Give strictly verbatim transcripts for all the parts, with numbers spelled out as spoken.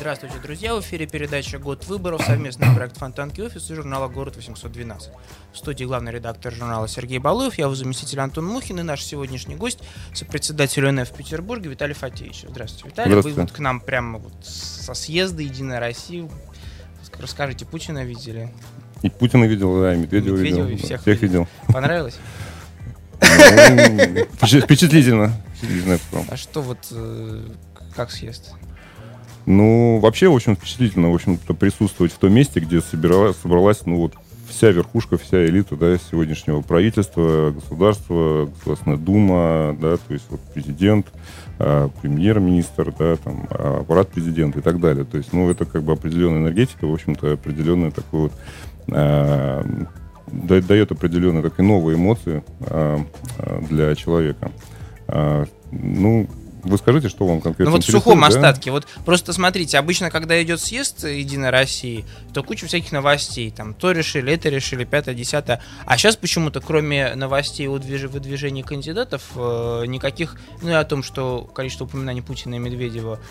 Здравствуйте, друзья! В эфире передача «Год выборов», совместный проект Фонтанки Офис и журнала «Город восемьсот двенадцать». В студии главный редактор журнала Сергей Балуев, я его заместитель Антон Мухин и наш сегодняшний гость, сопредседатель ОНФ в Петербурге Виталий Фатеевич. Здравствуйте, Виталий. Здравствуйте. Вы вот к нам прямо вот со съезда «Единая Россия». Расскажите, Путина видели? И Путина видел, да, и Медведева, Медведева видел. И всех, всех видел. Понравилось? Впечатлительно. А что вот, как съезд? Ну, вообще, в общем, впечатлительно, в общем-то, присутствовать в том месте, где собиралась, собралась, ну, вот, вся верхушка, вся элита, да, сегодняшнего правительства, государства, Государственная Дума, да, то есть вот президент, а, премьер-министр, да, там, аппарат президента и так далее. То есть, ну, это как бы определенная энергетика, в общем-то, определенная такой вот, а, дает определенные такие новые эмоции а, для человека. А, ну, вы скажите, что вам конкретно Ну вот в интересует, сухом да? остатке. Вот просто смотрите, обычно, когда идет съезд «Единой России», то куча всяких новостей. Там то решили, это решили, пятое, десятое. А сейчас почему-то, кроме новостей о движ... выдвижении кандидатов, э, никаких, ну и о том, что количество упоминаний Путина и Медведева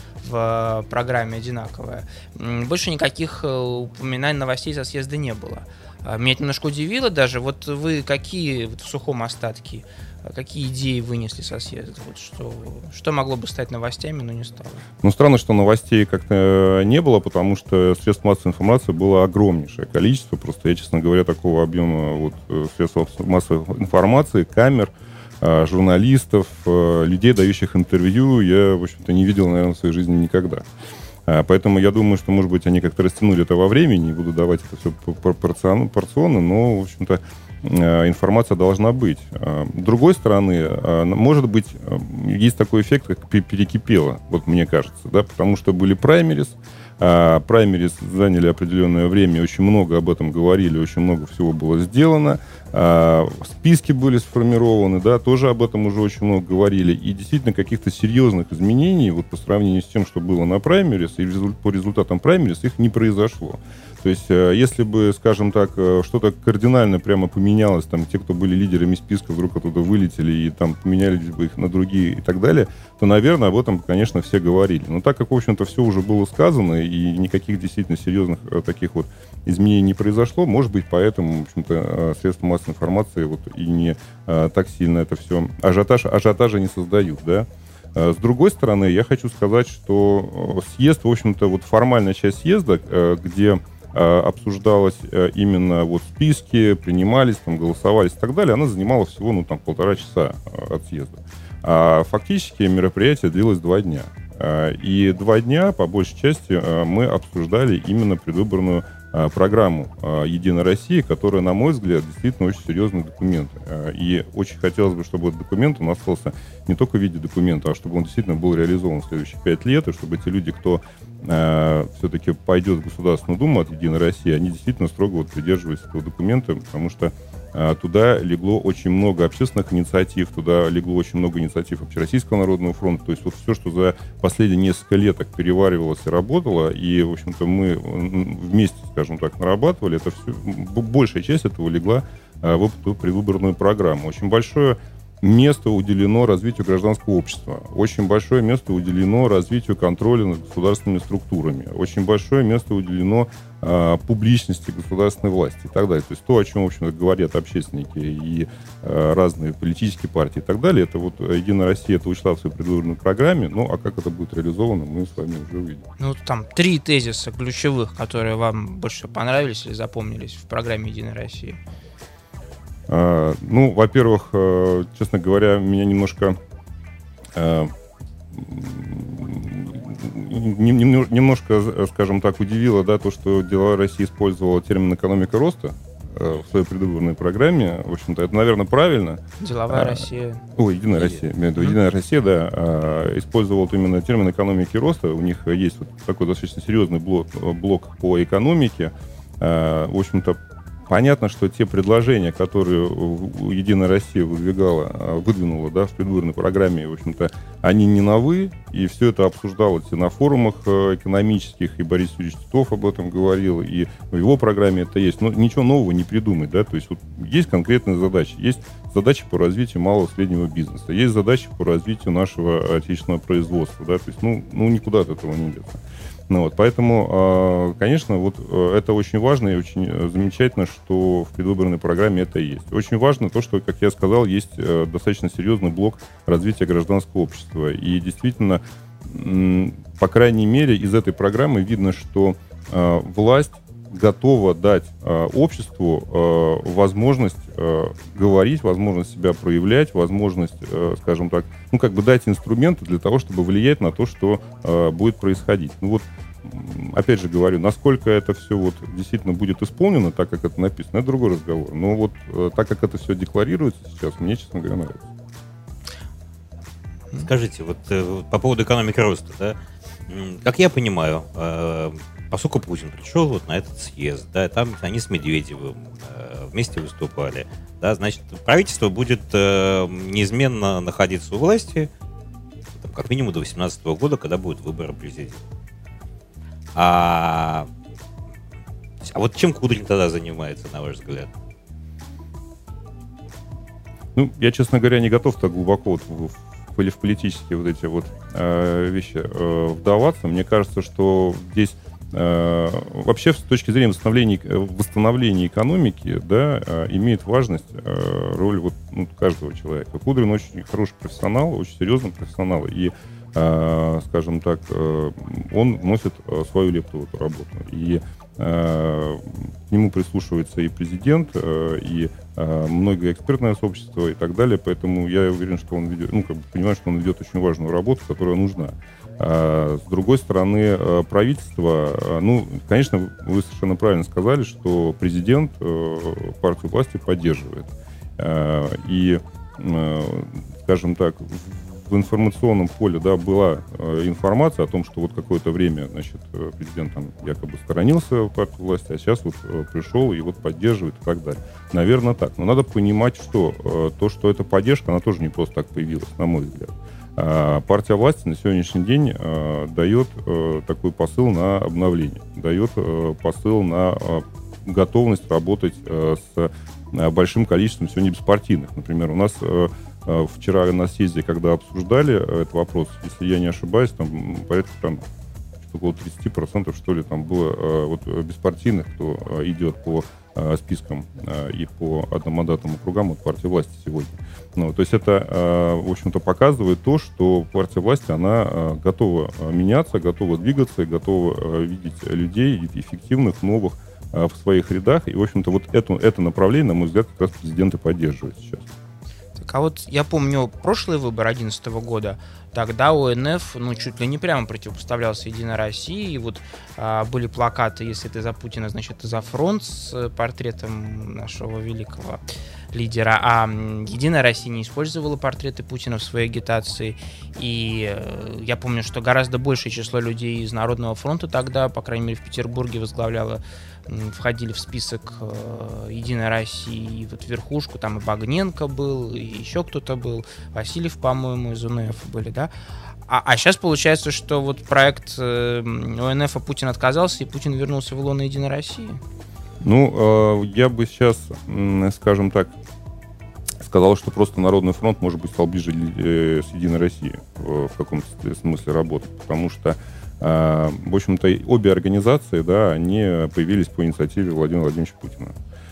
в э, программе одинаковое, м, больше никаких э, упоминаний новостей со съезда не было. А, меня это немножко удивило даже. Вот вы какие вот в сухом остатке, какие идеи вынесли со съезда? Вот что, что могло бы стать новостями, но не стало? Ну, странно, что новостей как-то не было, потому что средств массовой информации было огромнейшее количество. Просто я, честно говоря, такого объема вот, средств массовой информации, камер, журналистов, людей, дающих интервью, я, в общем-то, не видел, наверное, в своей жизни никогда. Поэтому я думаю, что, может быть, они как-то растянули это во времени, не буду давать это все порционно, но, в общем-то, информация должна быть. С другой стороны, может быть, есть такой эффект, как перекипело, вот мне кажется, да, потому что были праймерис, а праймерис заняли определенное время, очень много об этом говорили, очень много всего было сделано, а списки были сформированы, да, тоже об этом уже очень много говорили, и действительно каких-то серьезных изменений вот по сравнению с тем, что было на праймерис, и по результатам праймерис их не произошло. То есть, если бы, скажем так, что-то кардинально прямо поменялось, там, те, кто были лидерами списка, вдруг оттуда вылетели и там поменяли бы их на другие и так далее, то, наверное, об этом, конечно, все говорили. Но так как, в общем-то, все уже было сказано, и никаких действительно серьезных таких вот изменений не произошло, может быть, поэтому, в общем-то, средства массовой информации вот и не так сильно это все ажиотаж, ажиотажа не создают, да. С другой стороны, я хочу сказать, что съезд, в общем-то, вот формальная часть съезда, где обсуждалось именно вот списки, принимались, там, голосовались и так далее, она занимала всего, ну, там, полтора часа от съезда. А фактически мероприятие длилось два дня. И два дня, по большей части, мы обсуждали именно предвыборную программу «Единой России», которая, на мой взгляд, действительно очень серьезный документ. И очень хотелось бы, чтобы этот документ он остался не только в виде документа, а чтобы он действительно был реализован в следующие пять лет, и чтобы те люди, кто э, все-таки пойдет в Государственную Думу от «Единой России», они действительно строго вот придерживались этого документа, потому что э, туда легло очень много общественных инициатив, туда легло очень много инициатив Общероссийского народного фронта, то есть вот все, что за последние несколько лет так переваривалось и работало, и, в общем-то, мы вместе, скажем так, нарабатывали, это все, большая часть этого легла э, в эту предвыборную программу. Очень большое место уделено развитию гражданского общества. Очень большое место уделено развитию контроля над государственными структурами. Очень большое место уделено э, публичности государственной власти и так далее. То есть то, о чем, в общем-то, говорят общественники и э, разные политические партии и так далее, это вот «Единая Россия» это учла в своей предвыборной программе. Ну, а как это будет реализовано, мы с вами уже увидим. Ну, там три тезиса ключевых, которые вам больше всего понравились или запомнились в программе «Единой России». Uh, ну, во-первых, uh, честно говоря, меня немножко uh, немножко, скажем так, удивило, да, то, что «Деловая Россия» использовала термин «экономика роста» uh, в своей предвыборной программе. В общем-то, это, наверное, правильно. «Деловая uh, Россия». Ой, «Единая Россия». Mm-hmm. «Единая Россия», да, uh, использовала именно термин «экономики роста». У них есть вот такой достаточно серьезный блок, блок по экономике. Uh, в общем-то, понятно, что те предложения, которые «Единая Россия» выдвигала, выдвинула, да, в предвыборной программе, в общем-то, они не новы, и все это обсуждалось и на форумах экономических, и Борис Юрьевич Титов об этом говорил, и в его программе это есть. Но ничего нового не придумать, да, то есть вот есть конкретные задачи. Есть задачи по развитию малого и среднего бизнеса, есть задачи по развитию нашего отечественного производства, да, то есть, ну, ну никуда от этого не деться. Ну, вот, поэтому, конечно, вот это очень важно и очень замечательно, что в предвыборной программе это есть. Очень важно то, что, как я сказал, есть достаточно серьезный блок развития гражданского общества. И действительно, по крайней мере, из этой программы видно, что власть готова дать э, обществу э, возможность э, говорить, возможность себя проявлять, возможность, э, скажем так, ну, как бы дать инструменты для того, чтобы влиять на то, что э, будет происходить. Ну, вот, опять же говорю, насколько это все вот действительно будет исполнено, так как это написано, это другой разговор. Но вот э, так как это все декларируется сейчас, мне, честно говоря, нравится. Скажите, вот э, по поводу экономики роста, да, как я понимаю, э, поскольку Путин пришел вот на этот съезд, да, там они с Медведевым э, вместе выступали, да, значит, правительство будет э, неизменно находиться у власти, там, как минимум до две тысячи восемнадцатого года, когда будут выборы президента. А, а вот чем Кудрин тогда занимается, на ваш взгляд? Ну, я, честно говоря, не готов так глубоко вот в, в, в политические вот эти вот э, вещи э, вдаваться. Мне кажется, что здесь вообще, с точки зрения восстановления, восстановления экономики, да, имеет важность роль вот, ну, каждого человека. Кудрин очень хороший профессионал, очень серьезный профессионал, и, скажем так, он вносит свою лепту в эту работу. И к нему прислушивается и президент, и многое экспертное сообщество и так далее, поэтому я уверен, что он ведет, ну, как бы понимаю, что он ведет очень важную работу, которая нужна. С другой стороны, правительство, ну, конечно, вы совершенно правильно сказали, что президент партию власти поддерживает. И, скажем так, в информационном поле, да, была информация о том, что вот какое-то время, значит, президент там якобы сторонился партии власти, а сейчас вот пришел и вот поддерживает и так далее. Наверное, так. Но надо понимать, что то, что эта поддержка, она тоже не просто так появилась, на мой взгляд. Партия власти на сегодняшний день э, дает э, такой посыл на обновление, дает э, посыл на э, готовность работать э, с э, большим количеством сегодня беспартийных. Например, у нас э, э, вчера на съезде, когда обсуждали этот вопрос, если я не ошибаюсь, там порядка там, около тридцать процентов, что ли, там было э, вот, беспартийных, кто э, идет по э, спискам э, и по одномандатным округам от партии власти сегодня. Ну, то есть это, э, в общем-то, показывает то, что партия власти, она э, готова меняться, готова двигаться, готова э, видеть людей эффективных, новых э, в своих рядах. И, в общем-то, вот это, это направление, на мой взгляд, как раз президент и поддерживает сейчас. Так, а вот я помню прошлый выбор две тысячи одиннадцатого года, тогда О Н Ф, ну, чуть ли не прямо противопоставлялся Единой России, и вот а, были плакаты, если ты за Путина, значит, ты за фронт, с портретом нашего великого лидера, а Единая Россия не использовала портреты Путина в своей агитации, и э, я помню, что гораздо большее число людей из Народного фронта тогда, по крайней мере, в Петербурге возглавляло, входили в список э, Единой России, и вот верхушку, там и Багненко был, и еще кто-то был, Васильев, по-моему, из О Н Ф были, да? А, а сейчас получается, что вот проект э, О Н Ф Путин отказался, и Путин вернулся в лоно Единой России? Ну, э, я бы сейчас, э, скажем так, сказал, что просто Народный фронт, может быть, стал ближе э, с Единой Россией в, в каком-то смысле работать, потому что э, в общем-то, обе организации, да, они появились по инициативе Владимира Владимировича Путина.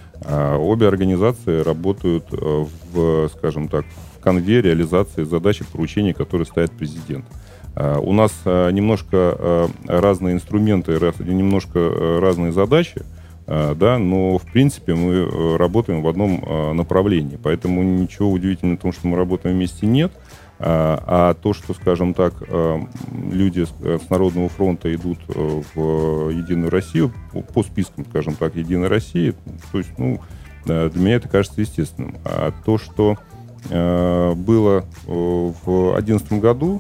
Э, обе организации работают э, в, скажем так, в конве реализации задач и поручений, которые ставит президент. Uh, у нас uh, немножко uh, разные инструменты, раз, немножко uh, разные задачи, uh, да, но в принципе мы uh, работаем в одном uh, направлении, поэтому ничего удивительного в том, что мы работаем вместе, нет. Uh, а то, что, скажем так, uh, люди с, с Народного фронта идут uh, в Единую Россию по, по спискам, скажем так, Единой России, то есть, ну, uh, для меня это кажется естественным. А то, что uh, было uh, в две тысячи одиннадцатом году,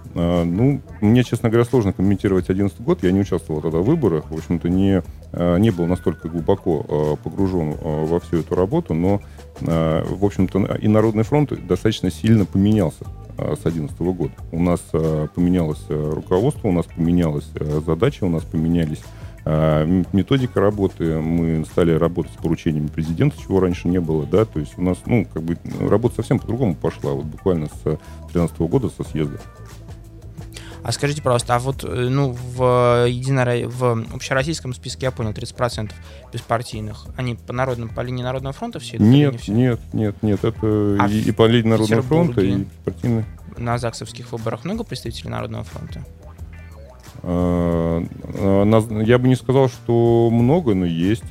ну, мне, честно говоря, сложно комментировать две тысячи одиннадцатый год. Я не участвовал тогда в выборах. В общем-то, не, не был настолько глубоко погружен во всю эту работу. Но, в общем-то, и Народный фронт достаточно сильно поменялся с две тысячи одиннадцатого года. У нас поменялось руководство, у нас поменялась задача, у нас поменялись методика работы. Мы стали работать с поручениями президента, чего раньше не было. Да? То есть у нас, ну, как бы, работа совсем по-другому пошла. Вот буквально с две тысячи тринадцатого года, со съезда. А скажите, пожалуйста, а вот ну, в, едино... в общероссийском списке, я понял, тридцать процентов беспартийных, они по, народным, по линии Народного фронта все идут? Нет, не все? нет, нет, нет, это а и, и по линии Народного фронта, и партийные. На заксовских выборах много представителей Народного фронта? Я бы не сказал, что много, но есть.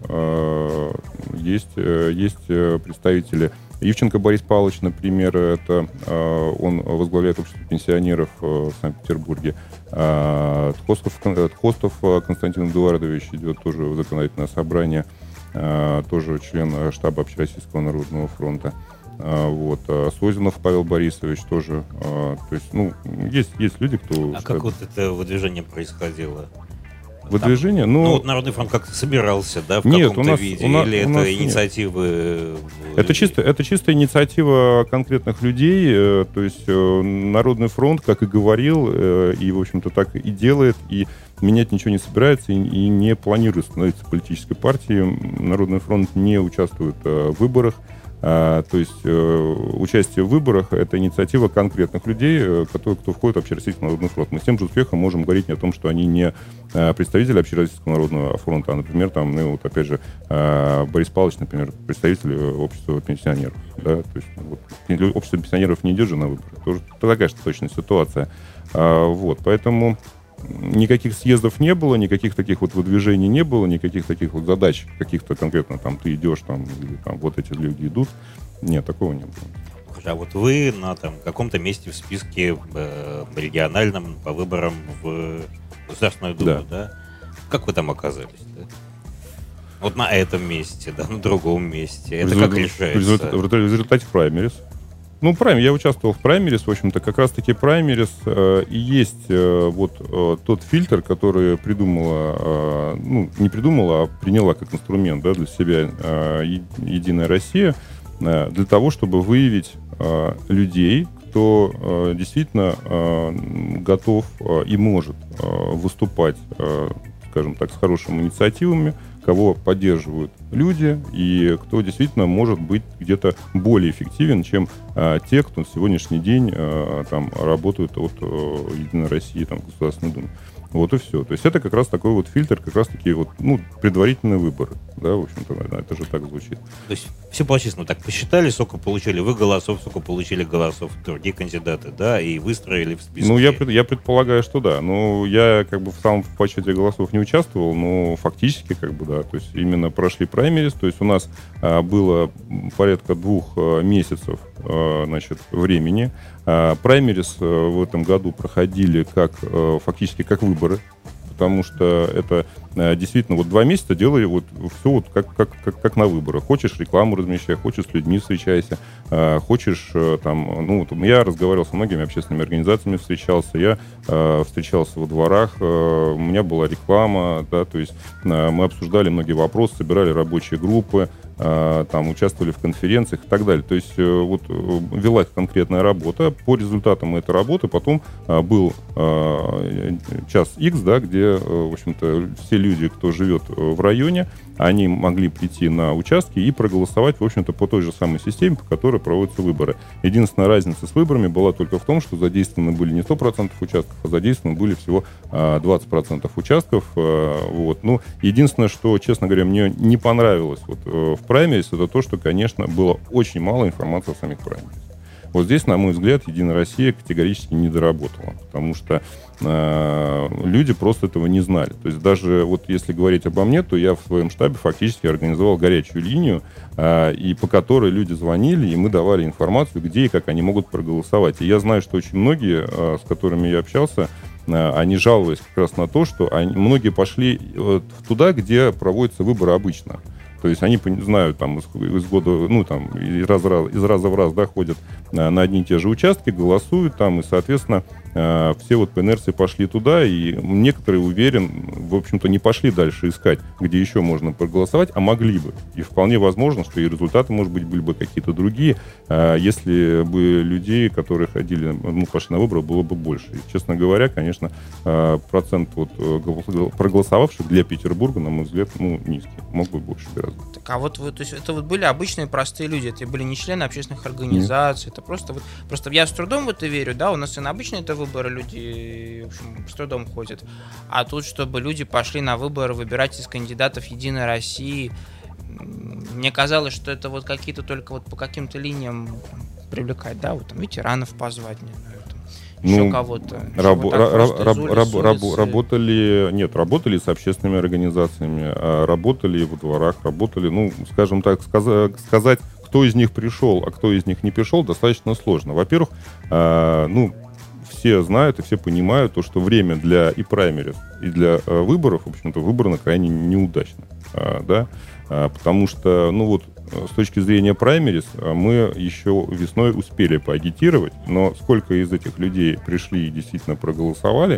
Есть, есть представители. Ивченко Борис Павлович, например, это он возглавляет общество пенсионеров в Санкт-Петербурге. Тхостов, Тхостов Константин Эдуардович идет тоже в законодательное собрание, тоже член штаба Общероссийского народного фронта. Вот. Созинов Павел Борисович тоже. То есть, ну, есть, есть люди, кто... А как вот это выдвижение происходило? Выдвижение? Там, ну, ну, вот Народный фронт как-то собирался, да, в нет, каком-то у нас, виде? У нас, или у это нас инициативы... Это чисто, это чисто инициатива конкретных людей. То есть Народный фронт, как и говорил, и, в общем-то, так и делает, и менять ничего не собирается, и, и не планирует становиться политической партией. Народный фронт не участвует в выборах. А, то есть э, участие в выборах — это инициатива конкретных людей, э, которые, кто входит в Общероссийский народный фронт. Мы с тем же успехом можем говорить не о том, что они не э, представители Общероссийского народного фронта, а, например, там, ну, вот опять же, э, Борис Павлович, например, представитель общества пенсионеров. Да? То есть вот, общество пенсионеров не идет же на выборы. Тоже такая же точная ситуация. А, вот, поэтому... Никаких съездов не было, никаких таких вот выдвижений не было, никаких таких вот задач каких-то конкретно там ты идешь, там, или там вот эти люди идут. Нет, такого не было. А вот вы на там, каком-то месте в списке э, региональном по выборам в Государственную Думу, да? да? Как вы там оказались? Да? Вот на этом месте, да, на другом месте. Это Результ... как решается? В результате, в результате праймерис. Ну, прайм, я участвовал в праймерис, в общем-то, как раз-таки праймерис э, и есть э, вот э, тот фильтр, который придумала, э, ну, не придумала, а приняла как инструмент, да, для себя э, Единая Россия, э, для того, чтобы выявить э, людей, кто э, действительно э, готов э, и может э, выступать, э, скажем так, с хорошими инициативами, кого поддерживают люди и кто действительно может быть где-то более эффективен, чем а, те, кто на сегодняшний день а, там работают от а, Единой России, там, Государственной Думы. Вот и все. То есть это как раз такой вот фильтр, как раз таки вот, ну, предварительные выборы. Да, в общем-то, это же так звучит. То есть все по-честному так посчитали, сколько получили вы голосов, сколько получили голосов другие кандидаты, да, и выстроили в списке. Ну, я, я предполагаю, что да. Ну, я как бы в самом подсчете голосов не участвовал, но фактически как бы да. То есть именно прошли праймерис, то есть у нас а, было порядка двух а, месяцев а, значит, времени. А, праймерис а, в этом году проходили как а, фактически как выборы, потому что это э, действительно вот два месяца делали вот все вот как, как, как, как на выборах. Хочешь рекламу размещай, хочешь с людьми встречайся, э, хочешь э, там, ну, вот я разговаривал со многими общественными организациями, встречался, я э, встречался во дворах, э, у меня была реклама, да, то есть э, мы обсуждали многие вопросы, собирали рабочие группы, э, там участвовали в конференциях и так далее. То есть э, вот э, велась конкретная работа, по результатам этой работы потом э, был э, час X, да, где в общем-то, все люди, кто живет в районе, они могли прийти на участки и проголосовать, в общем-то, по той же самой системе, по которой проводятся выборы. Единственная разница с выборами была только в том, что задействованы были не сто процентов участков, а задействованы были всего двадцать процентов участков. Вот. Ну, единственное, что, честно говоря, мне не понравилось вот в праймерис, это то, что, конечно, было очень мало информации о самих праймерис. Вот здесь, на мой взгляд, Единая Россия категорически не доработала, потому что э, люди просто этого не знали. То есть даже вот если говорить обо мне, то я в своем штабе фактически организовал горячую линию, э, и по которой люди звонили, и мы давали информацию, где и как они могут проголосовать. И я знаю, что очень многие, э, с которыми я общался, э, они жаловались как раз на то, что они, многие пошли э, туда, где проводятся выборы обычно. То есть они знают там из, из года, ну там из раза, из раза в раз, да, ходят на, на одни и те же участки, голосуют там, и, соответственно, э, все вот по инерции пошли туда, и некоторые, уверен, в общем-то, не пошли дальше искать, где еще можно проголосовать, а могли бы. И вполне возможно, что и результаты, может быть, были бы какие-то другие, э, если бы людей, которые ходили, ну, пошли на выборы, было бы больше. И, честно говоря, конечно, э, процент вот, проголосовавших для Петербурга, на мой взгляд, ну, низкий, мог бы больше гораздо. Так, а вот вы, то есть это вот были обычные простые люди, это были не члены общественных организаций, Нет. это просто вот, просто я с трудом в это верю, да, у нас и на обычные это выборы люди, в общем, с трудом ходят. А тут, чтобы люди пошли на выборы выбирать из кандидатов Единой России, мне казалось, что это вот какие-то только вот по каким-то линиям привлекать, да, вот там ветеранов позвать, не знаю, там, еще Ну, кого-то. рабо- Вот так ра- просто раб- из улиц, раб- с улицы. раб- работали, нет, работали с общественными организациями, а работали во дворах, работали, ну, скажем так, сказа- сказать, кто из них пришел, а кто из них не пришел, достаточно сложно. Во-первых, а, ну, все знают и все понимают то, что время для и праймерис, и для а, выборов, в общем-то, выбрано крайне неудачно, а, да, а, потому что, ну вот, с точки зрения праймерис мы еще весной успели поагитировать, но сколько из этих людей пришли и действительно проголосовали,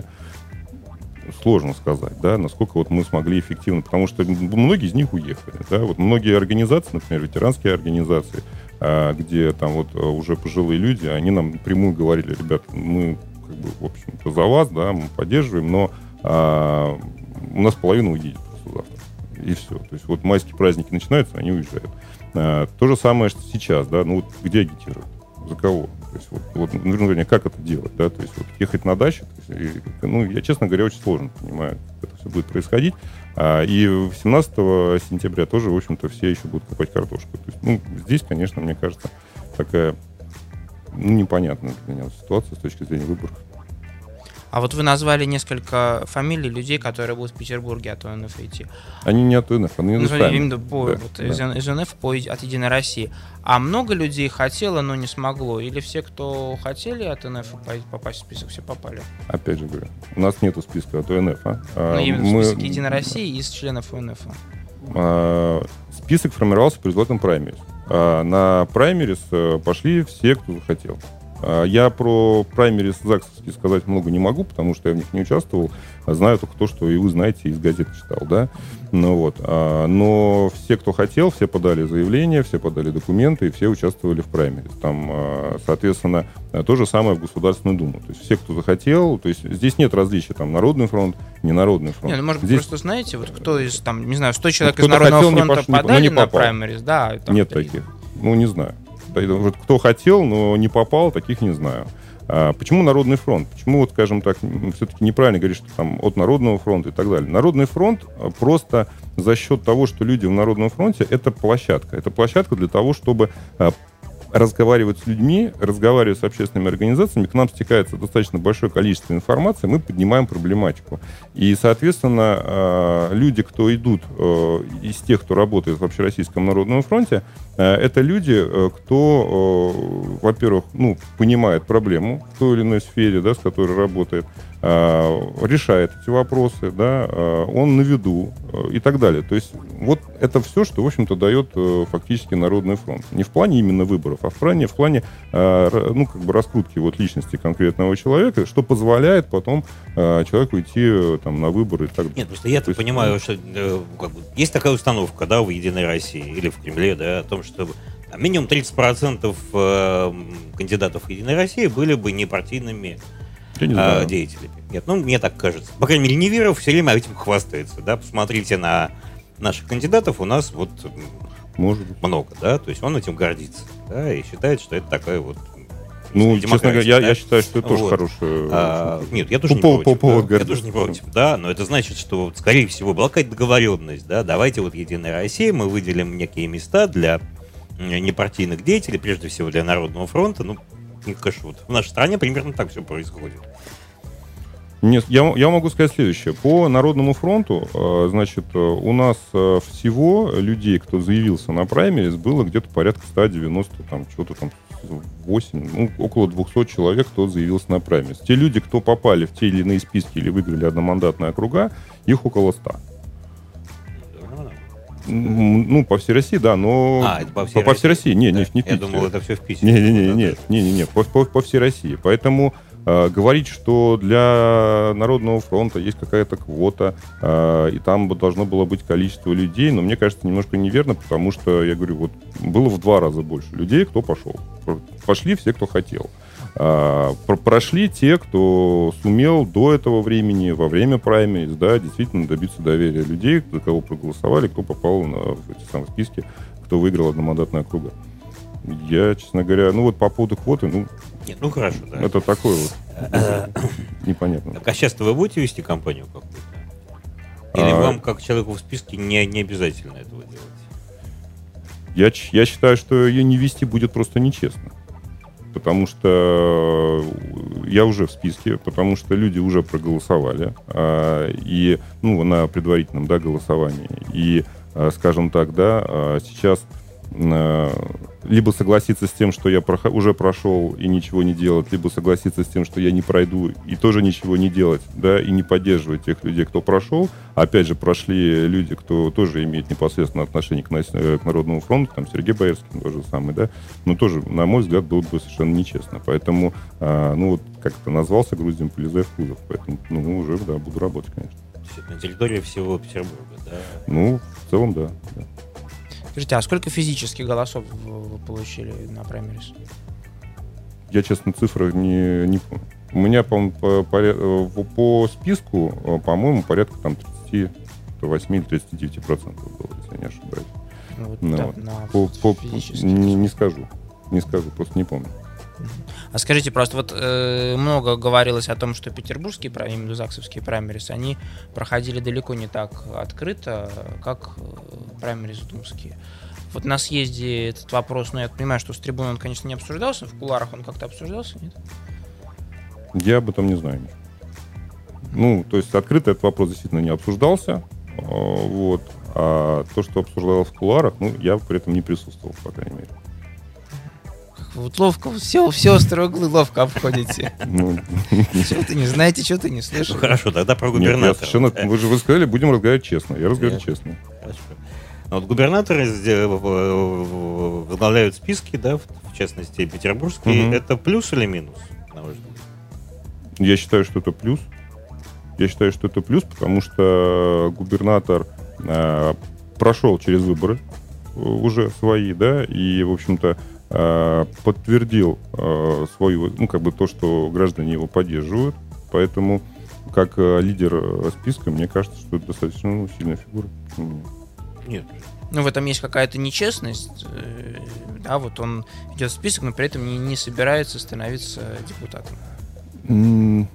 сложно сказать, да, насколько вот мы смогли эффективно, потому что многие из них уехали, да, вот многие организации, например, ветеранские организации, где там вот уже пожилые люди, они нам напрямую говорили: ребят, мы как бы, в общем-то, за вас, да, мы поддерживаем, но а, у нас половина уедет просто завтра. И все. То есть вот майские праздники начинаются, они уезжают. А, то же самое, что сейчас, да, ну вот где агитируют? За кого? То есть вот, вот ну, как это делать, да, то есть вот ехать на дачу, то есть, и, ну, я, честно говоря, очень сложно понимаю, как это все будет происходить. А, и семнадцатого сентября тоже, в общем-то, все еще будут копать картошку. То есть, ну, здесь, конечно, мне кажется, такая, ну, непонятная для меня ситуация с точки зрения выборов. А вот вы назвали несколько фамилий людей, которые будут в Петербурге от О Н Ф идти. Они не от О Н Ф, они Ну, идут сами. именно по, Да, вот, да. из, из О Н Ф по, от Единой России. А много людей хотело, но не смогло? Или все, кто хотели от О Н Ф попасть в список, все попали? Опять же говорю, у нас нету списка от О Н Ф. А? Ну, именно Мы- список Единой России из членов О Н Ф. А, список формировался по результатам праймерис. А на праймерис а, пошли все, кто захотел. А, я про праймерис ЗАГСовские сказать много не могу, потому что я в них не участвовал. Знаю только то, что и вы знаете, из газет читал, да. Ну, вот. А, но все, кто хотел, все подали заявления, все подали документы, и все участвовали в праймерис. Там, а, соответственно, то же самое в Государственную Думу. То есть все, кто захотел, то есть здесь нет различия, там, Народный фронт, не Народный фронт. Не, ну, может быть, Здесь просто знаете, вот кто из, там, не знаю, сто человек из кто-то Народного хотел, не фронта пош- не- но подали не на попал. праймерис, да. там нет три. таких. Ну, не знаю. Да, это вот кто хотел, но не попал, таких не знаю. А почему Народный фронт? Почему, вот, скажем так, все-таки неправильно говорить, что там от Народного фронта и так далее? Народный фронт просто за счет того, что люди в Народном фронте, это площадка. Это площадка для того, чтобы а, разговаривать с людьми, разговаривать с общественными организациями. К нам стекается достаточно большое количество информации, мы поднимаем проблематику. И, соответственно, а, люди, кто идут а, из тех, кто работает в Общероссийском народном фронте, а, это люди, а, кто, а, во-первых, ну, понимает проблему в той или иной сфере, да, с которой работает, а, решает эти вопросы, да, а, он на виду а, и так далее. То есть вот это все, что, в общем-то, дает а, фактически Народный фронт. Не в плане именно выборов, а в плане, в плане а, ра- ну, как бы раскрутки вот личности конкретного человека, что позволяет потом а, человеку идти а, там, на выборы и так далее. Нет, просто я-то То есть, понимаю, что э, как бы, есть такая установка, да, в Единой России или в Кремле, да, о том, что там, минимум тридцать процентов э, кандидатов Единой России были бы непартийными Я не э, знаю. деятелями. Нет, ну, мне так кажется. По крайней мере, Неверов все время этим хвастается, да, посмотрите на наших кандидатов, у нас вот м, Может быть. много, да, то есть он этим гордится, да, и считает, что это такая вот Ну, демократия, честно говоря, я, да. я считаю, что это тоже Вот. хорошее. А, нет, я тоже По не поводу- против. по поводу да. Я гордости. тоже не против, да, но это значит, что, вот, скорее всего, была какая-то договоренность, да, давайте вот Единая Россия, мы выделим некие места для м, непартийных деятелей, прежде всего для Народного фронта, ну, мне кажется, вот в нашей стране примерно так все происходит. Нет, я, я могу сказать следующее. По Народному фронту, э, значит, э, у нас э, всего людей, кто заявился на праймерис, было где-то порядка сто девяносто, там, что-то там, восемь, ну, около двухсот человек, кто заявился на праймерис. Те люди, кто попали в те или иные списки или выиграли одномандатные округа, их около ста. М, Ну, по всей России, да, но... А, это по всей по, по всей России? России, не, Да. не, не в Я Питере. думал, это все в Питере. Не-не-не, не-не-не, по, по, по всей России. Поэтому э, говорить, что для Народного фронта есть какая-то квота, э, и там бы должно было быть количество людей, но мне кажется, немножко неверно, потому что, я говорю, вот было в два раза больше людей, кто пошел. Пошли все, кто хотел. А, про- прошли те, кто сумел до этого времени, во время праймерис, да, действительно добиться доверия людей, за кого проголосовали, кто попал на, в эти самые списки, кто выиграл одномандатные округа. Я, честно говоря, ну вот по поводу квоты, ну, Нет, ну хорошо, да. Это такое вот непонятно. А сейчас-то вы будете вести кампанию какую-то? Или А... вам, как человеку в списке, не, не обязательно этого делать? Я, я считаю, что ее не вести будет просто нечестно. Потому что я уже в списке, потому что люди уже проголосовали. А, и, ну, на предварительном, да, голосовании. И, а, скажем так, да, а, сейчас а, либо согласиться с тем, что я проход, уже прошел и ничего не делать, либо согласиться с тем, что я не пройду и тоже ничего не делать, да, и не поддерживать тех людей, кто прошел. Опять же, прошли люди, кто тоже имеет непосредственное отношение к, на, к Народному фронту, там Сергей Боярский, тот же самый, да, но тоже, на мой взгляд, было бы совершенно нечестно. Поэтому, а, ну, вот как это назвался, Груздем, полезай в кузов. Поэтому, ну, уже, да, буду работать, конечно. На территории всего Петербурга, да? Ну, в целом, да. да. Скажите, а сколько физически голосов вы получили на праймерис? Я, честно, цифры не, не помню. У меня, по, по, по, по списку, по-моему, порядка там тридцать восемь или тридцать девять процентов было, если я не ошибаюсь. Вот, ну, да, вот. на по, по, не, не скажу. Не скажу, просто не помню. А скажите, просто вот э, много говорилось о том, что петербургские, именно ЗАГСовские праймерис, они проходили далеко не так открыто, как праймерис думские. Вот на съезде этот вопрос, ну, я понимаю, что с трибуны он, конечно, не обсуждался, в кулуарах он как-то обсуждался, нет? Я об этом не знаю. Ну, то есть открыто этот вопрос действительно не обсуждался, вот, а то, что обсуждалось в кулуарах, ну, я при этом не присутствовал, по крайней мере. Вот ловко, все, все острые углы ловко обходите. Что-то не знаете, что-то не слышали. Хорошо, тогда про губернатора. Вы же вы сказали, будем разговаривать честно. Я разговариваю честно. Хорошо. Вот губернаторы возглавляют списки, да, в частности, петербургские. Это плюс или минус, на ваш взгляд? Я считаю, что это плюс. Я считаю, что это плюс, потому что губернатор прошел через выборы уже свои, да, и, в общем-то, подтвердил э, свою, ну, как бы то, что граждане его поддерживают. Поэтому, как э, лидер списка, мне кажется, что это достаточно ну, сильная фигура. Нет. Ну, в этом есть какая-то нечестность. Э, да, вот он идет в список, но при этом не, не собирается становиться депутатом. Mm.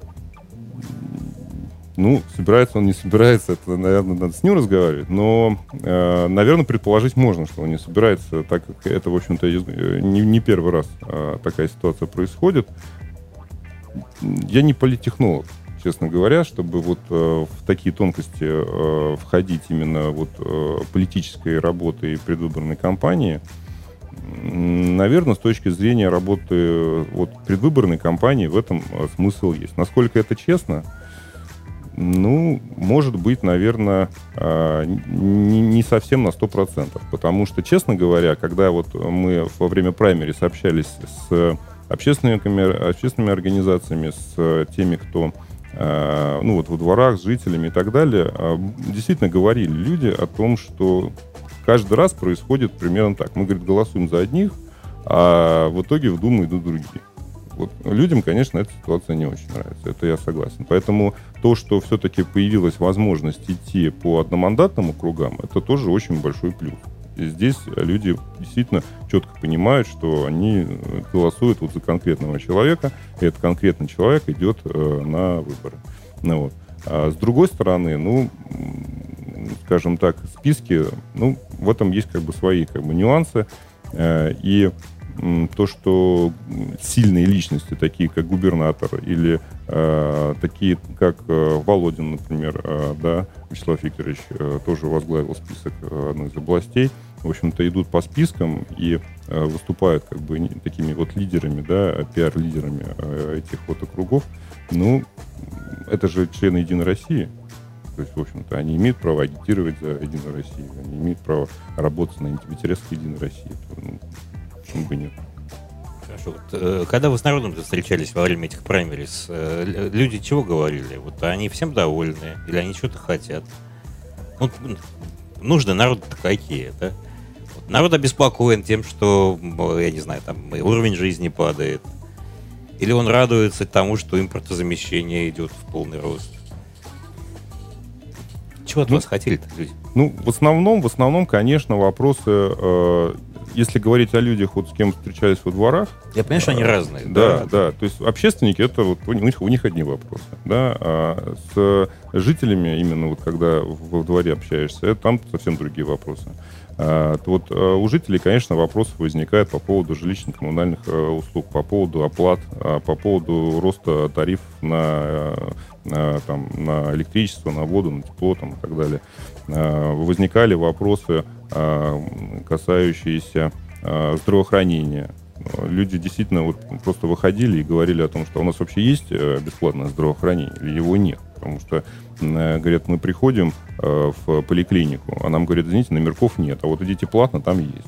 Ну, собирается он, не собирается, это, наверное, надо с ним разговаривать, но, э, наверное, предположить можно, что он не собирается, так как это, в общем-то, не, не первый раз э, такая ситуация происходит. Я не политтехнолог, честно говоря, чтобы вот э, в такие тонкости э, входить именно вот э, политической работы и предвыборной кампании. Наверное, с точки зрения работы вот, предвыборной кампании в этом смысл есть. Насколько это честно? Ну, может быть, наверное, не совсем на сто процентов. Потому что, честно говоря, когда вот мы во время праймерис общались с общественными, общественными организациями, с теми, кто ну, вот во дворах, с жителями и так далее, действительно говорили люди о том, что каждый раз происходит примерно так. Мы, говорит, голосуем за одних, а в итоге в Думу идут другие. Вот. Людям, конечно, эта ситуация не очень нравится, это я согласен. Поэтому то, что все-таки появилась возможность идти по одномандатным округам, это тоже очень большой плюс. И здесь люди действительно четко понимают, что они голосуют вот за конкретного человека, и этот конкретный человек идет э, на выборы. Ну, вот. А с другой стороны, ну, скажем так, списки, ну, в этом есть как бы свои как бы нюансы. Э, и то, что сильные личности, такие как губернатор или э, такие как э, Володин, например, э, да, Вячеслав Викторович э, тоже возглавил список э, одной из областей, в общем-то, идут по спискам и э, выступают как бы такими вот лидерами, да, пиар-лидерами э, этих вот округов. Ну, это же члены Единой России. То есть, в общем-то, они имеют право агитировать за Единую Россию, они имеют право работать на интересах Единой России. Ну, почему бы нет? Хорошо. Вот, когда вы с народом встречались во время этих праймерис, люди чего говорили? Вот они всем довольны? Или они что-то хотят? Вот, нужды народа-то какие, да? Вот, народ обеспокоен тем, что, я не знаю, там уровень жизни падает. Или он радуется тому, что импортозамещение идет в полный рост? Чего от ну, вас хотели-то люди? Ну, в основном, в основном, конечно, вопросы э, если говорить о людях, вот с кем встречались во дворах... Я понимаю, что они разные. Да, да, да. То есть общественники, это вот у них, у них одни вопросы. Да? А с жителями, именно вот когда во дворе общаешься, это, там совсем другие вопросы. А, вот а у жителей, конечно, вопросы возникают по поводу жилищно-коммунальных а, услуг, по поводу оплат, а, по поводу роста тарифов на, на, там, на электричество, на воду, на тепло там, и так далее. А, возникали вопросы, а, касающиеся а, здравоохранения. Люди действительно вот просто выходили и говорили о том, что у нас вообще есть бесплатное здравоохранение или его нет. Потому что, говорят, мы приходим в поликлинику, а нам говорят, извините, номерков нет, а вот идите платно, там есть.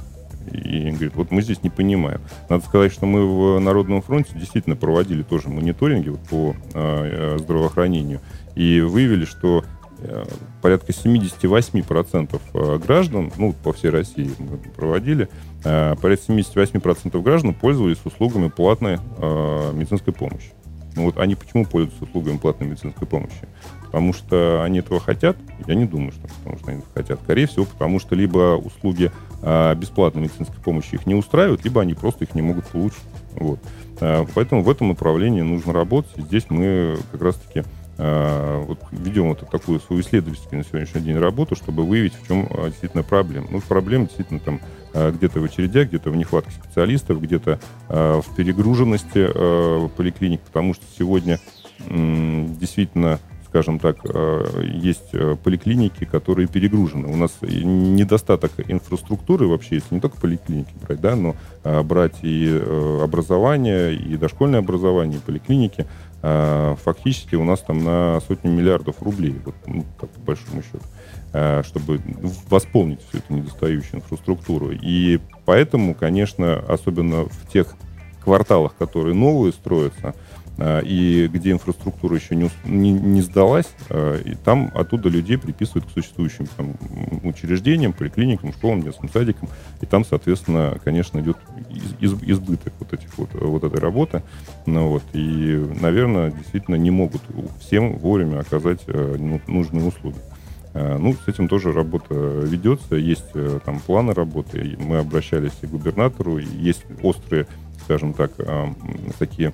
И говорит, вот мы здесь не понимаем. Надо сказать, что мы в Народном фронте действительно проводили тоже мониторинги вот по здравоохранению и выявили, что порядка семьдесят восемь процентов граждан, ну, по всей России мы проводили, порядка семьдесят восемь процентов граждан пользовались услугами платной э, медицинской помощи. Ну, вот они почему пользуются услугами платной медицинской помощи? Потому что они этого хотят? Я не думаю, что потому что они этого хотят. Скорее всего, потому что либо услуги э, бесплатной медицинской помощи их не устраивают, либо они просто их не могут получить. Вот. Э, поэтому в этом направлении нужно работать. И здесь мы как раз-таки вот ведем вот такую свою исследовательскую на сегодняшний день работу, чтобы выявить, в чем действительно проблема. Ну, проблема действительно там где-то в очередях, где-то в нехватке специалистов, где-то в перегруженности поликлиник, потому что сегодня действительно, скажем так, есть поликлиники, которые перегружены. У нас недостаток инфраструктуры вообще, если не только поликлиники брать, да, но брать и образование, и дошкольное образование, и поликлиники, фактически у нас там на сотню миллиардов рублей, вот, ну, так, по большому счету, чтобы восполнить всю эту недостающую инфраструктуру. И поэтому, конечно, особенно в тех кварталах, которые новые строятся, и где инфраструктура еще не, не, не сдалась, и там оттуда людей приписывают к существующим там, учреждениям, поликлиникам, школам, детским садикам, и там, соответственно, конечно, идет из, избыток вот, этих вот, вот этой работы, ну, вот, и, наверное, действительно не могут всем вовремя оказать ну, нужные услуги. Ну, с этим тоже работа ведется, есть там планы работы, мы обращались и к губернатору, есть острые, скажем так, такие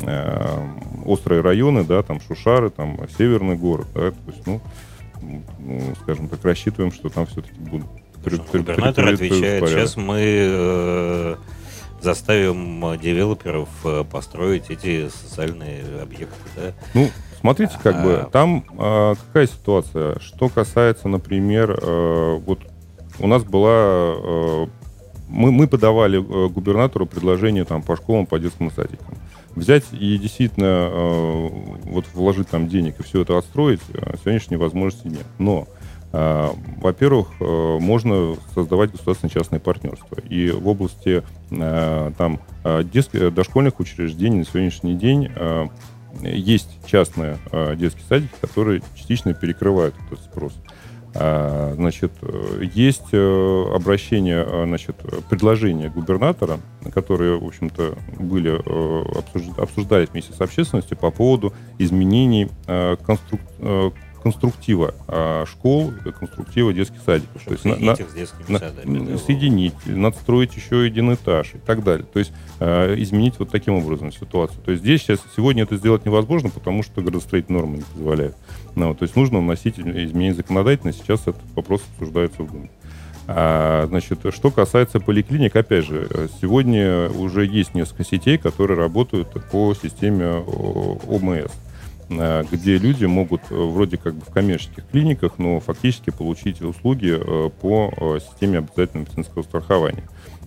острые районы, да, там Шушары, там Северный город, да, то есть, ну, ну, скажем так, рассчитываем, что там все-таки будут... Губернатор отвечает, сейчас мы э, заставим девелоперов построить эти социальные объекты, да? Ну, смотрите, как а... бы, там а, какая ситуация, что касается, например, а, вот у нас была... А, мы, мы подавали губернатору предложение там по школам, по детским садикам. Взять и действительно э, вот вложить там денег и все это отстроить, э, сегодняшней возможности нет. Но, э, во-первых, э, можно создавать государственно-частное партнерство. И в области э, там, детских, дошкольных учреждений на сегодняшний день э, есть частные э, детские садики, которые частично перекрывают этот спрос. Значит, есть обращения, значит, предложения губернатора, которые, в общем-то, были, обсуждались вместе с общественностью по поводу изменений конструк... конструктива школ, конструктива детских садиков. То есть на, их с детскими садами. На, соединить, надстроить еще один этаж и так далее. То есть э, изменить вот таким образом ситуацию. То есть здесь сейчас, сегодня это сделать невозможно, потому что градостроительные нормы не позволяют. Ну, то есть нужно вносить изменения законодательно. Сейчас этот вопрос обсуждается в Думе. А, значит, что касается поликлиник, опять же, сегодня уже есть несколько сетей, которые работают по системе ОМС, где люди могут вроде как бы в коммерческих клиниках, но фактически получить услуги по системе обязательного медицинского страхования.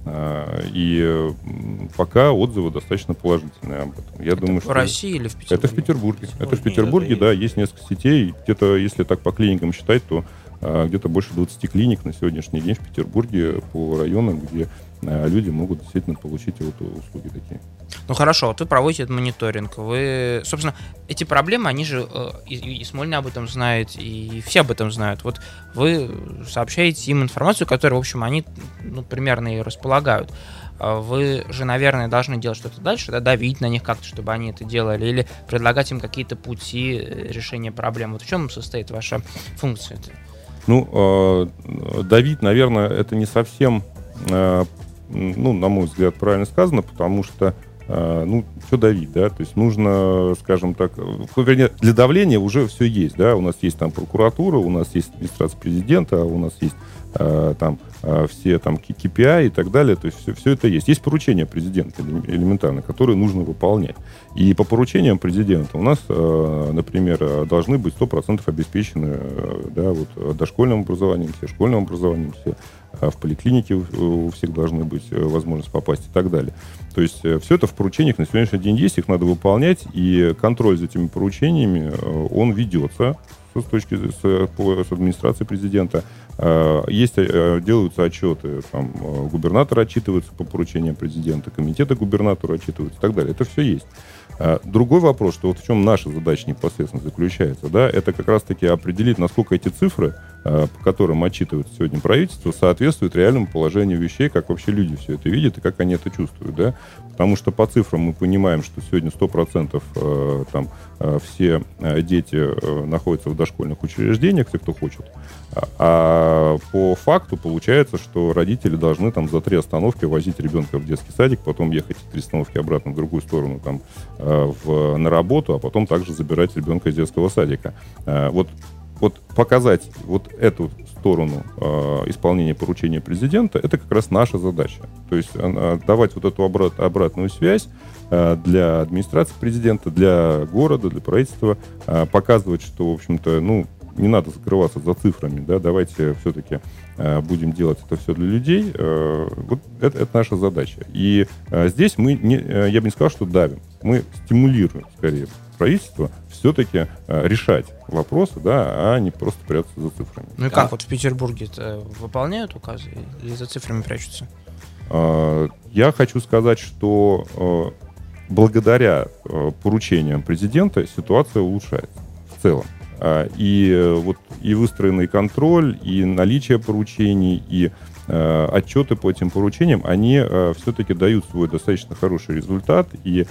И пока отзывы достаточно положительные об этом. Я это думаю, в что России или в Петербурге? Это в Петербурге. Это в Петербурге, да, есть несколько сетей. Где-то, если так по клиникам считать, то где-то больше двадцати клиник на сегодняшний день в Петербурге по районам, где люди могут действительно получить вот услуги такие. Ну хорошо, вот вы проводите этот мониторинг, вы, собственно, эти проблемы, они же, и, и Смольный об этом знает, и все об этом знают. Вот вы сообщаете им информацию, которую, в общем, они, ну, примерно и располагают. Вы же, наверное, должны делать что-то дальше, да, давить на них как-то, чтобы они это делали, или предлагать им какие-то пути решения проблем. Вот в чем состоит ваша функция? Ну, э, давить, наверное, это не совсем... Э, ну, на мой взгляд, правильно сказано, потому что ну, что давить, да, то есть нужно, скажем так, вернее, для давления уже все есть, да, у нас есть там прокуратура, у нас есть администрация президента, у нас есть там все там кей пи ай и так далее, то есть все, все это есть. Есть поручения президента элементарно, которые нужно выполнять. И по поручениям президента у нас, например, должны быть сто процентов обеспечены, да, вот, дошкольным образованием, все школьным образованием, все в поликлинике у всех должны быть возможность попасть и так далее. То есть все это в поручениях на сегодняшний день есть, их надо выполнять, и контроль за этими поручениями, он ведется с точки с, с администрации президента. Есть, делаются отчеты, там, губернатор отчитывается по поручениям президента, комитеты губернатора отчитываются и так далее. Это все есть. Другой вопрос, что вот в чем наша задача непосредственно заключается, да, это как раз-таки определить, насколько эти цифры, по которым отчитывается сегодня правительство, соответствуют реальному положению вещей, как вообще люди все это видят и как они это чувствуют, да. Потому что по цифрам мы понимаем, что сегодня сто процентов там все дети находятся в дошкольных учреждениях, все, кто хочет. А по факту получается, что родители должны там за три остановки возить ребенка в детский садик, потом ехать три остановки обратно в другую сторону там, в, на работу, а потом также забирать ребенка из детского садика. Вот, вот показать вот эту сторону исполнения поручения президента, это как раз наша задача. То есть давать вот эту обрат, обратную связь для администрации президента, для города, для правительства, показывать, что, в общем-то, ну, не надо закрываться за цифрами, да, давайте все-таки э, будем делать это все для людей. Э, вот это, это наша задача. И э, здесь мы, не, э, я бы не сказал, что давим. Мы стимулируем, скорее, правительство все-таки э, решать вопросы, да, а не просто прятаться за цифрами. Ну и как, а? Вот в Петербурге выполняют указы или за цифрами прячутся? Э, я хочу сказать, что э, благодаря э, поручениям президента ситуация улучшается в целом. И вот и выстроенный контроль, и наличие поручений, и э, отчеты по этим поручениям, они э, все-таки дают свой достаточно хороший результат. И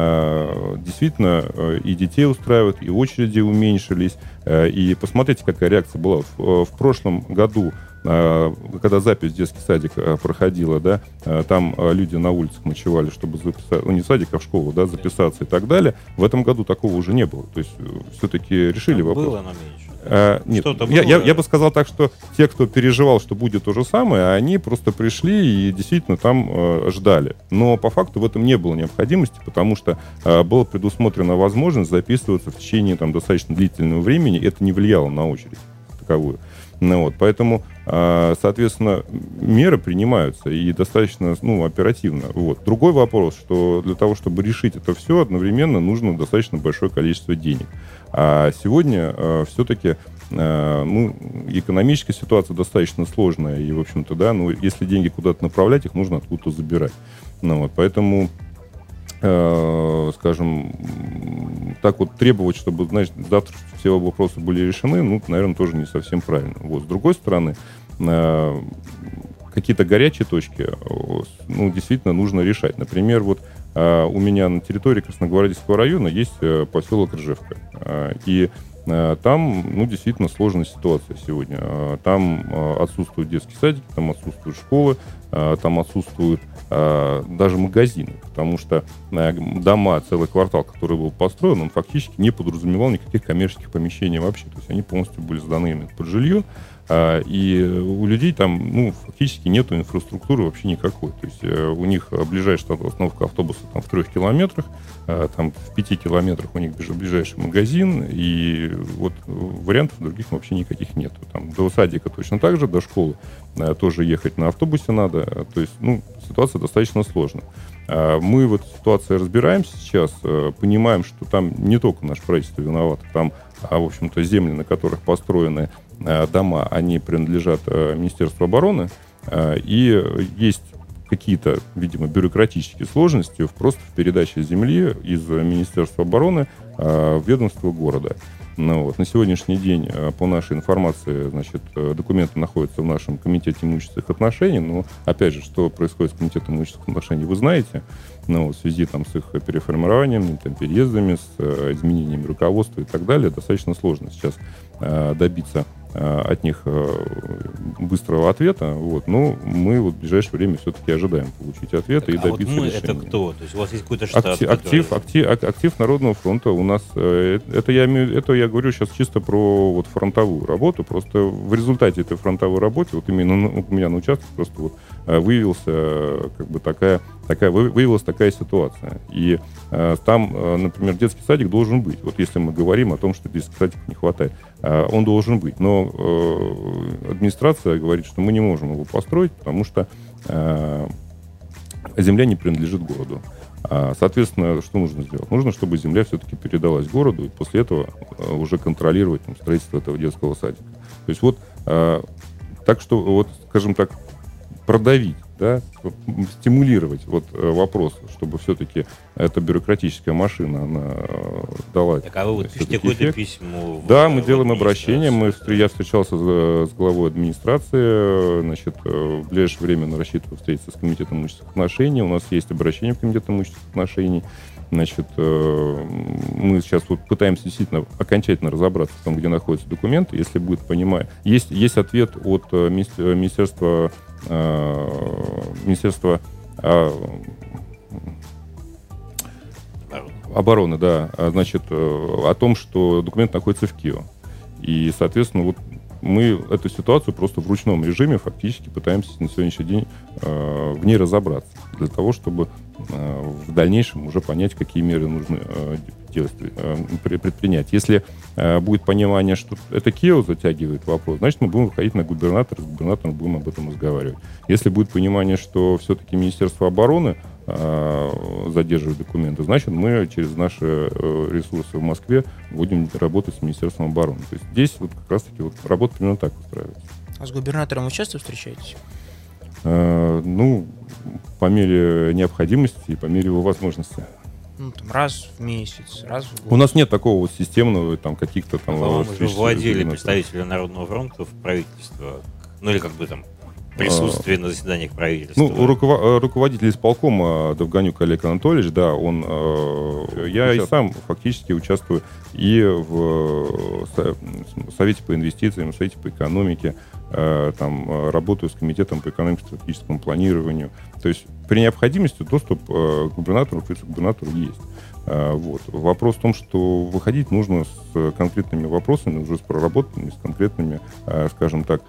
э, действительно э, и детей устраивают, и очереди уменьшились. Э, и посмотрите, какая реакция была. В, в прошлом году, э, когда запись в детский садик э, проходила, да, э, там э, люди на улицах ночевали, чтобы записаться, ну не в садик, а в школу, да, записаться и так далее. В этом году такого уже не было. То есть э, все-таки решили вопрос. Было, но меньше. А, нет, я, я, я бы сказал так, что те, кто переживал, что будет то же самое, они просто пришли и действительно там э, ждали. Но по факту в этом не было необходимости, потому что э, была предусмотрена возможность записываться в течение там, достаточно длительного времени. Это не влияло на очередь таковую. Ну, вот, поэтому, э, соответственно, меры принимаются и достаточно ну, оперативно. Вот. Другой вопрос, что для того, чтобы решить это все, одновременно нужно достаточно большое количество денег. А сегодня э, все-таки э, ну, экономическая ситуация достаточно сложная. И, в общем-то, да, ну, если деньги куда-то направлять, их нужно откуда-то забирать. Ну, вот, поэтому, э, скажем, так вот требовать, чтобы, значит, завтра все вопросы были решены, ну, наверное, тоже не совсем правильно. Вот. С другой стороны, э, какие-то горячие точки, ну, действительно нужно решать. Например, вот Uh, у меня на территории Красногвардейского района есть uh, поселок Ржевка. Uh, и uh, там, ну, действительно сложная ситуация сегодня. Uh, там uh, отсутствуют детские садики, там отсутствуют школы, uh, там отсутствуют uh, даже магазины, потому что uh, дома, целый квартал, который был построен, он фактически не подразумевал никаких коммерческих помещений вообще. То есть они полностью были сданы именно под жилье. И у людей там, ну, фактически нету инфраструктуры вообще никакой. То есть у них ближайшая остановка автобуса там в трех километрах, там в пяти километрах у них ближайший магазин, и вот вариантов других вообще никаких нету. Там до садика точно так же, до школы тоже ехать на автобусе надо. То есть, ну, ситуация достаточно сложная. Мы в этой ситуации разбираемся сейчас, понимаем, что там не только наше правительство виновато, там, а, в общем-то, земли, на которых построены дома, они принадлежат Министерству обороны, и есть какие-то, видимо, бюрократические сложности просто в передаче земли из Министерства обороны в ведомство города. Ну, вот. На сегодняшний день, по нашей информации, значит, документы находятся в нашем комитете имущественных отношений, но, опять же, что происходит с комитетом имущественных отношений, вы знаете, ну, в связи там, с их переформированием, там, переездами, с изменением руководства и так далее, достаточно сложно сейчас добиться от них быстрого ответа, вот, но мы вот в ближайшее время все-таки ожидаем получить ответ так, и а добиться вот мы решения. Это кто? То есть у вас есть какой-то штат? Актив, актив, актив, актив Народного фронта у нас, это я, это я говорю сейчас чисто про вот фронтовую работу, просто в результате этой фронтовой работы, вот именно у меня на участке просто вот выявился как бы такая, такая, выявилась такая ситуация. И там, например, детский садик должен быть. Вот если мы говорим о том, что детский садик не хватает, он должен быть. Но администрация говорит, что мы не можем его построить, потому что земля не принадлежит городу. Соответственно, что нужно сделать? Нужно, чтобы земля все-таки передалась городу, и после этого уже контролировать там, строительство этого детского садика. То есть вот так что, вот, скажем так, продавить, да, стимулировать вот вопрос, чтобы все-таки эта бюрократическая машина, она дала. Так, а вы вот пишете какое-то письмо? Да, мы делаем обращение. Мы, я встречался с, с главой администрации. Значит, в ближайшее время рассчитываю встретиться с комитетом имущественных отношений. У нас есть обращение в комитет имущественных отношений. Значит, мы сейчас вот пытаемся действительно окончательно разобраться в том, где находятся документы. Если будет понимать, есть, есть ответ от Министерства Министерства обороны, да, значит, о том, что документ находится в Киеве. И, соответственно, вот мы эту ситуацию просто в ручном режиме фактически пытаемся на сегодняшний день э, в ней разобраться, для того, чтобы э, в дальнейшем уже понять, какие меры нужно э, делать, э, предпринять. Если э, будет понимание, что это Киев затягивает вопрос, значит, мы будем выходить на губернатора, с губернатором будем об этом разговаривать. Если будет понимание, что все-таки Министерство обороны задерживать документы, значит, мы через наши ресурсы в Москве будем работать с Министерством обороны. То есть здесь вот как раз-таки вот работа примерно так устраивается. А с губернатором вы часто встречаетесь? А, ну, по мере необходимости и по мере его возможности. Ну, там, раз в месяц, раз в год. У нас нет такого вот системного, там, каких-то там... По-моему, вы вводили представителя Народного фронта в правительство. Ну, или как бы там присутствие на заседаниях правительства. Ну, руков... руководитель исполкома Довганюк Олег Анатольевич, да, он... Э, я и сам фактически участвую и в Совете по инвестициям, в Совете по экономике, э, там, работаю с Комитетом по экономико-стратегическому планированию. То есть при необходимости доступ э, к губернатору, к вице-губернатору есть. Э, вот. Вопрос в том, что выходить нужно с конкретными вопросами, уже с проработанными, с конкретными, э, скажем так,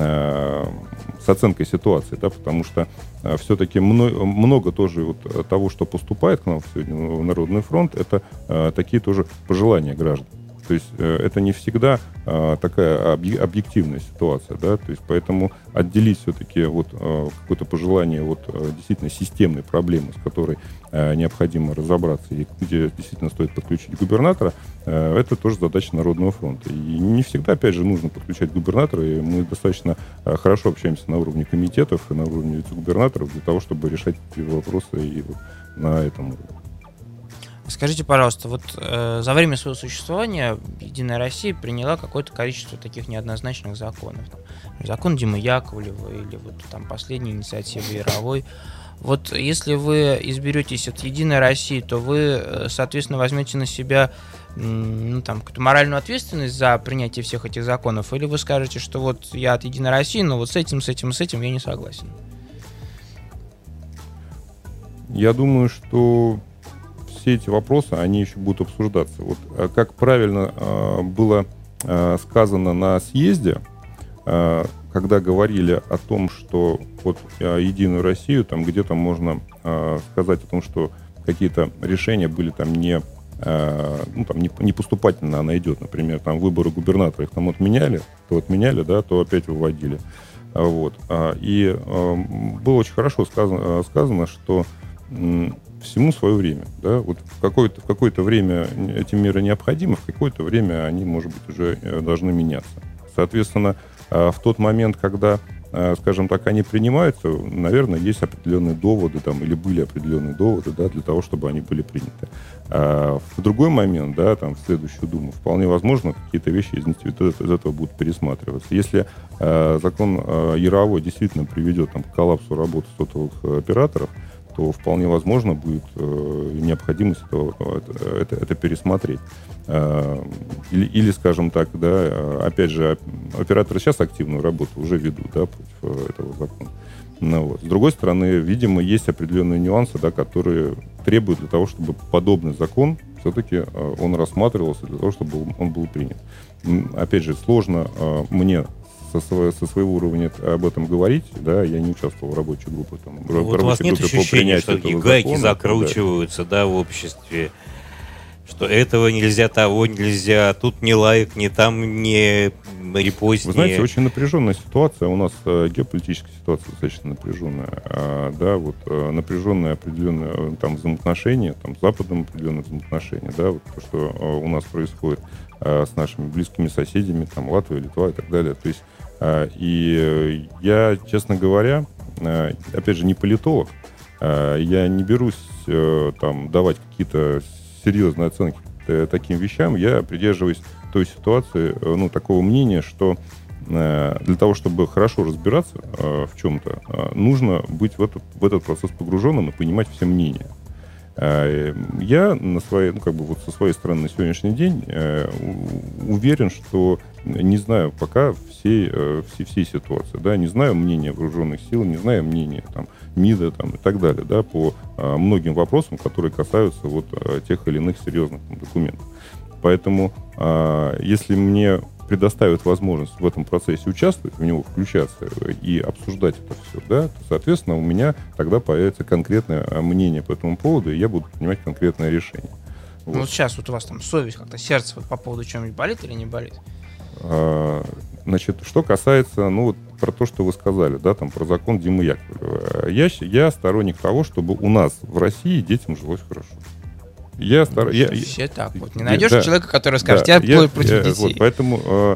с оценкой ситуации, да, потому что э, все-таки много, много тоже вот того, что поступает к нам сегодня в Народный фронт, это э, такие тоже пожелания граждан. То есть э, это не всегда э, такая объективная ситуация, да, то есть поэтому отделить все-таки вот э, какое-то пожелание вот э, действительно системной проблемы, с которой э, необходимо разобраться и где действительно стоит подключить губернатора, э, это тоже задача Народного фронта. И не всегда, опять же, нужно подключать губернатора, и мы достаточно э, хорошо общаемся на уровне комитетов и на уровне вице-губернаторов для того, чтобы решать эти вопросы и вот на этом уровне. Скажите, пожалуйста, вот э, за время своего существования Единая Россия приняла какое-то количество таких неоднозначных законов. Закон Димы Яковлева или вот там последняя инициатива Яровой. Вот если вы изберетесь от Единой России, то вы, соответственно, возьмете на себя ну, там, какую-то моральную ответственность за принятие всех этих законов, или вы скажете, что вот я от Единой России, но вот с этим, с этим, с этим я не согласен? Я думаю, что все эти вопросы, они еще будут обсуждаться. Вот как правильно э, было э, сказано на съезде, э, когда говорили о том, что вот э, Единую Россию, там где-то можно э, сказать о том, что какие-то решения были там не, э, ну, там не, не поступательно она идет. Например, там выборы губернатора их там отменяли, то отменяли, да, то опять выводили. Вот. И э, было очень хорошо сказано, сказано что всему свое время. Да? Вот в какое-то, в какое-то время эти меры необходимы, в какое-то время они, может быть, уже должны меняться. Соответственно, в тот момент, когда, скажем так, они принимаются, наверное, есть определенные доводы там, или были определенные доводы, да, для того, чтобы они были приняты. А в другой момент, да, там, в следующую Думу, вполне возможно, какие-то вещи из, из этого будут пересматриваться. Если э, закон э, Яровой действительно приведет там, к коллапсу работы сотовых операторов, то то вполне возможно будет э, необходимость этого, это, это, это пересмотреть. Э, или, или, скажем так, да, опять же, операторы сейчас активную работу уже ведут, да, против этого закона. Ну, вот. С другой стороны, видимо, есть определенные нюансы, да, которые требуют для того, чтобы подобный закон все-таки э, он рассматривался для того, чтобы он был принят. Опять же, сложно э, мне со, своего, со своего уровня об этом говорить, да, я не участвовал в рабочей группе. Там, ну, вот у вас нет ощущения, что такие гайки закона, закручиваются, да. да, в обществе, что этого нельзя, того нельзя, тут не лайк, не там, не репост. Вы знаете, очень напряженная ситуация. У нас э, геополитическая ситуация достаточно напряженная. А, да, вот э, напряженные определенные там взаимоотношения, там с Западом определенные взаимоотношения, да, вот то, что э, у нас происходит э, с нашими близкими соседями, там Латвия, Литва и так далее. То есть, э, и я, честно говоря, э, опять же, не политолог, э, я не берусь э, там давать какие-то серьезные оценки таким вещам. Я придерживаюсь той ситуации, ну, такого мнения, что э, для того, чтобы хорошо разбираться э, в чем-то, э, нужно быть в этот, в этот процесс погруженным и понимать все мнения. Э, я на своей, ну, как бы вот со своей стороны на сегодняшний день э, уверен, что не знаю пока всей, э, всей, всей ситуации, да, не знаю мнения вооруженных сил, не знаю мнения там, МИДа там, и так далее, да, по э, многим вопросам, которые касаются вот, э, тех или иных серьезных там, документов. Поэтому, э, если мне предоставят возможность в этом процессе участвовать, в него включаться и обсуждать это все, да, то, соответственно, у меня тогда появится конкретное мнение по этому поводу, и я буду принимать конкретное решение. Вот. Ну, вот сейчас вот у вас там совесть, как-то сердце вот по поводу чего-нибудь болит или не болит? А, значит, что касается, ну, вот про то, что вы сказали, да, там, про закон Димы Яковлева. Я, я сторонник того, чтобы у нас в России детям жилось хорошо. Я стар... я, Все так вот. Не найдешь да, человека, который скажет, да, я, я против я, детей. Вот, поэтому, э,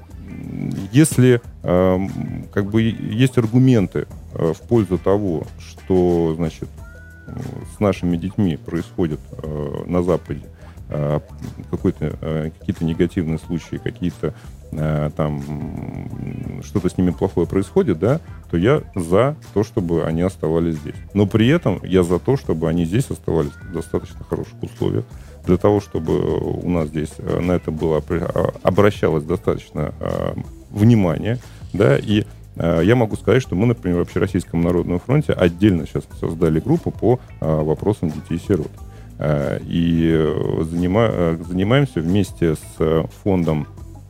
если э, как бы есть аргументы э, в пользу того, что, значит, с нашими детьми происходит э, на Западе, э, какой-то, э, какие-то негативные случаи, какие-то э, там что-то с ними плохое происходит, да, то я за то, чтобы они оставались здесь. Но при этом я за то, чтобы они здесь оставались в достаточно хороших условиях, для того, чтобы у нас здесь на это было обращалось достаточно э, внимания, да, и э, я могу сказать, что мы, например, в Общероссийском народном фронте отдельно сейчас создали группу по э, вопросам детей-сирот. Э, и занима, занимаемся вместе с фондом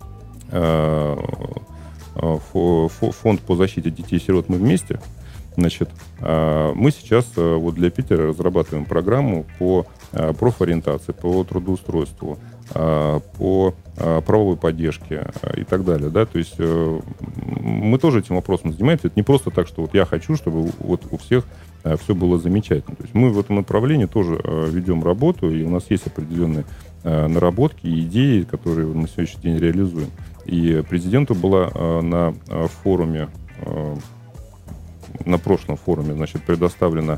э, фонд по защите детей-сирот «Мы вместе». Значит, мы сейчас вот для Питера разрабатываем программу по профориентации, по трудоустройству, по правовой поддержке и так далее. Да? То есть мы тоже этим вопросом занимаемся. Это не просто так, что вот я хочу, чтобы вот у всех все было замечательно. То есть мы в этом направлении тоже ведем работу, и у нас есть определенные наработки и идеи, которые мы на сегодняшний день реализуем. И президенту была э, на форуме, э, на прошлом форуме, значит, предоставлена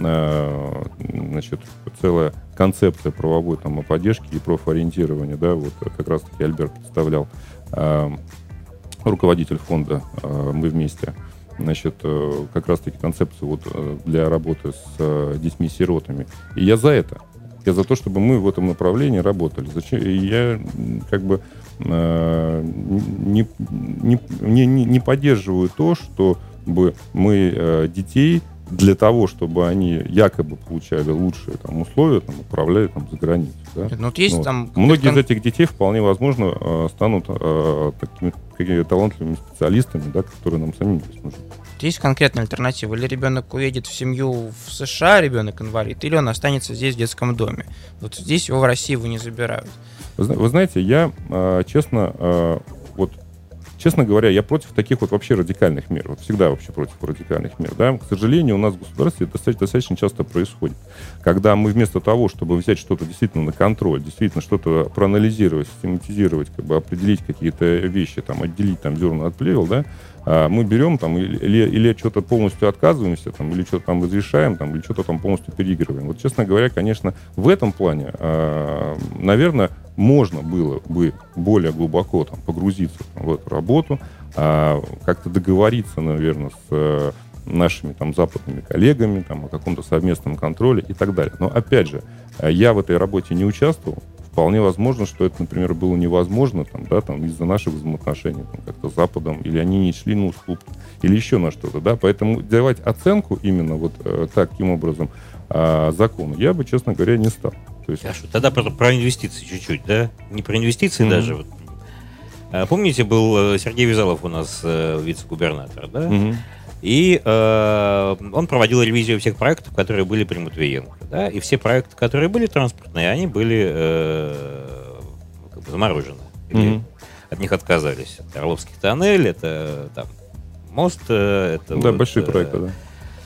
э, значит, целая концепция правовой там, поддержки и профориентирования. Да, вот как раз-таки Альберт представлял, э, руководитель фонда э, «Мы вместе», значит, э, как раз-таки концепцию вот, э, для работы с э, детьми-сиротами. И я за это. Я за то, чтобы мы в этом направлении работали. Зачем? Я как бы э, не, не, не, не поддерживаю то, чтобы мы э, детей для того, чтобы они якобы получали лучшие там, условия, там, отправляли там, за границу. Да? Ну, вот есть ну, там... Многие из этих детей вполне возможно э, станут э, такими какими талантливыми специалистами, да, которые нам самим здесь нужны. Есть конкретная альтернатива? Или ребенок уедет в семью в США, ребенок инвалид, или он останется здесь в детском доме? Вот здесь его в России его не забирают. Вы, вы знаете, я э, честно, э, вот, честно говоря, я против таких вот вообще радикальных мер. Вот всегда вообще против радикальных мер. Да? К сожалению, у нас в государстве это достаточно, достаточно часто происходит. Когда мы вместо того, чтобы взять что-то действительно на контроль, действительно что-то проанализировать, систематизировать, как бы определить какие-то вещи, там, отделить там, зерна от плевел, да, мы берем там, или, или, или что-то полностью отказываемся, там, или что-то там разрешаем, там, или что-то там полностью переигрываем. Вот, честно говоря, конечно, в этом плане, э, наверное, можно было бы более глубоко там, погрузиться там, в эту работу, э, как-то договориться, наверное, с нашими там западными коллегами, там, о каком-то совместном контроле и так далее. Но, опять же, я в этой работе не участвовал. Вполне возможно, что это, например, было невозможно там, да, там, из-за наших взаимоотношений там, как-то с Западом, или они не шли на уступки, или еще на что-то. Да? Поэтому давать оценку именно вот э, таким образом э, закону я бы, честно говоря, не стал. То есть... Хорошо, тогда про, про инвестиции чуть-чуть, да? Не про инвестиции mm-hmm. даже. Вот. Помните, был Сергей Вязалов у нас э, вице-губернатор, да? Mm-hmm. И э, он проводил ревизию всех проектов, которые были при Матвиенко. Да? И все проекты, которые были транспортные, они были э, как бы заморожены. Или mm-hmm. от них отказались. Это Орловский тоннель, это там, мост. Это, да, вот, большие э, проекты, да.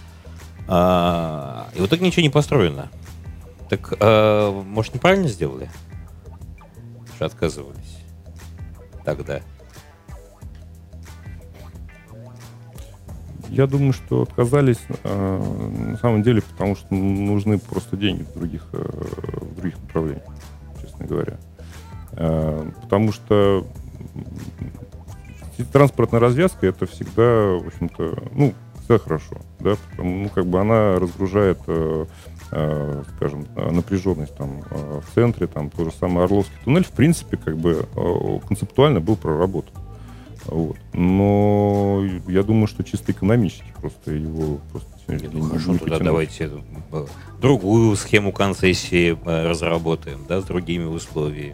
А, и в итоге ничего не построено. Так, э, может, неправильно сделали? Что отказывались тогда? Я думаю, что отказались э, на самом деле, потому что нужны просто деньги в других, э, в других направлениях, честно говоря. Э, потому что транспортная развязка — это всегда, в общем-то, ну, всегда хорошо, да, потому, ну, как бы она разгружает, э, э, скажем, напряженность там э, в центре, там, то же самое Орловский туннель, в принципе, как бы э, концептуально был проработан. Вот. Но я думаю, что чисто экономически просто его просто не, ну, хорошо, тогда давайте другую схему концессии разработаем, да, с другими условиями.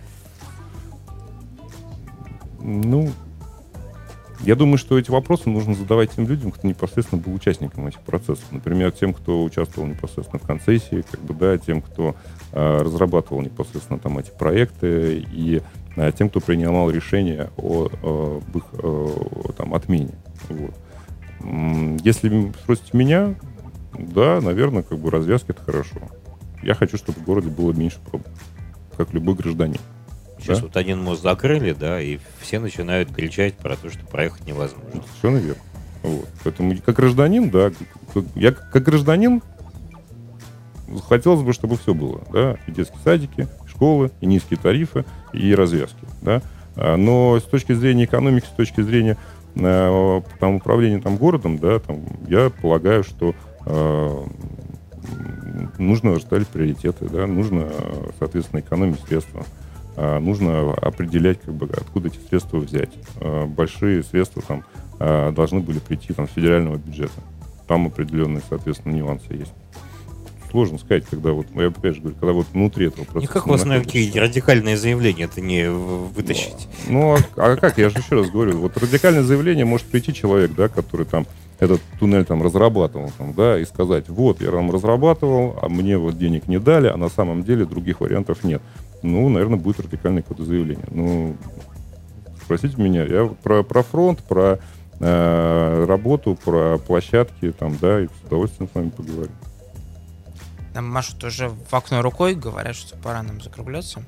Ну, я думаю, что эти вопросы нужно задавать тем людям, кто непосредственно был участником этих процессов. Например, тем, кто участвовал непосредственно в концессии, как бы, да, тем, кто э, разрабатывал непосредственно там эти проекты, и э, тем, кто принимал решение о, о, об их э, там, отмене. Вот. Если спросите меня, да, наверное, как бы развязка — это хорошо. Я хочу, чтобы в городе было меньше пробок, как любой гражданин. Сейчас да? вот один мост закрыли, да, и все начинают кричать про то, что проехать невозможно. Все наверное. Вот. Поэтому как гражданин, да, я как гражданин хотелось бы, чтобы все было, да, и детские садики, и школы, и низкие тарифы, и развязки, да. Но с точки зрения экономики, с точки зрения там, управления там, городом, да, там, я полагаю, что э, нужно расставить приоритеты, да, нужно, соответственно, экономить средства. Нужно определять, как бы, откуда эти средства взять. Большие средства там должны были прийти там, с федерального бюджета. Там определенные, соответственно, нюансы есть. Сложно сказать, когда вот, я опять же говорю, когда вот внутри этого процесса... Никак у вас, наверное, какие радикальные заявления это не вытащить. Ну, а, а как? Я же еще раз говорю, вот радикальное заявление может прийти человек, да, который там этот туннель там разрабатывал, там, да, и сказать: вот, я там разрабатывал, а мне вот денег не дали, а на самом деле других вариантов нет. Ну, наверное, будет радикальное какое-то заявление. Ну, спросите меня, я про, про фронт, про э, работу, про площадки, там, да, и с удовольствием с вами поговорю. Нам машут уже в окно рукой, говорят, что пора нам закругляться.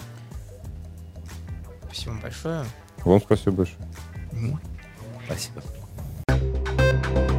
Спасибо большое. Вам спасибо большое. Угу. Спасибо.